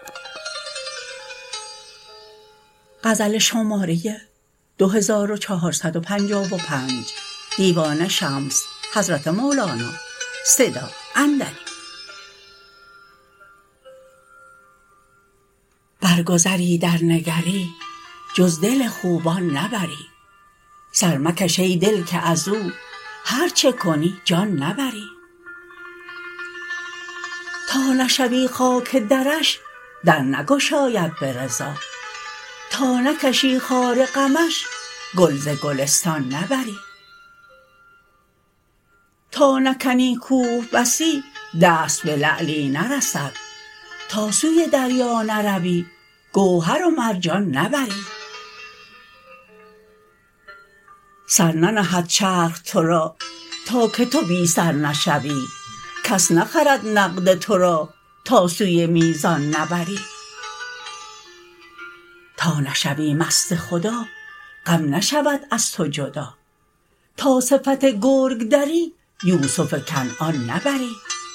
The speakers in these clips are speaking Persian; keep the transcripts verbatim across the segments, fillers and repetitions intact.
بر گذری در نگری جز دل خوبان نبری، سر مکش ای دل که از او هر چه کنی جان نبری. تا نشوی خاک درش در نگشاید به رضا، تا نکشی خار غمش گل ز گلستان نبری. تا نکنی کوه بسی دست به لعلی نرسد، تا سوی دریا نروی گوهر و مرجان نبری. سر ننهد چرخ تو را تا که تو بی سر نشوی، کس نخرد نقد تو را تا سوی میزان نبری. تا نشوی مست خدا غم نشود از تو جدا، تا صفت گرگ دری یوسف کنعان نبری.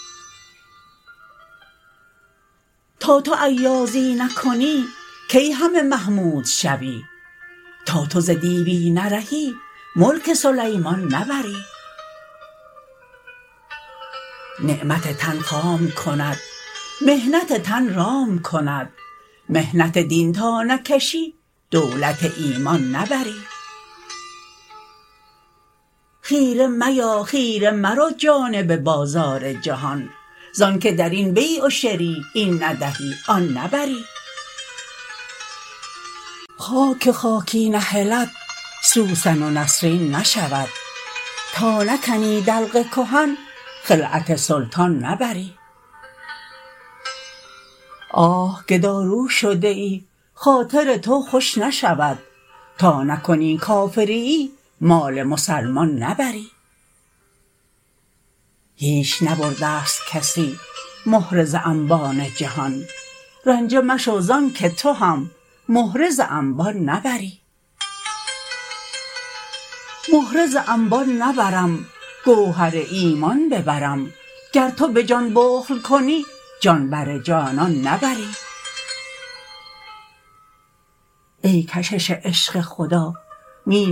تا تو ایازی نکنی کی همه محمود شوی، تا تو ز دیوی نرهی ملک سلیمان نبری. نعمت تن خام کند محنت تن رام کند، محنت دین تا نکشی دولت ایمان نبری. خیره میا خیره مرو جانب بازار جهان، زانک در این بیع و شری این ندهی آن نبری. خاک خاکی نهلد سوسن و نسرین نشود، تا نکنی دلق کهن خلعت سلطان نبری. آه گدارو شده ای خاطر تو خوش نشود، تا نکنی کافریی مال مسلمان نبری. هیچ نبرده ست کسی مهره ز انبان جهان، رنجه مشو زانک تو هم مهره ز انبان نبری. مهره ز انبان نبرم گوهر ایمان ببرم، گر تو به جان بخل کنی جان بر جانان نبری. ای کشش عشق خدا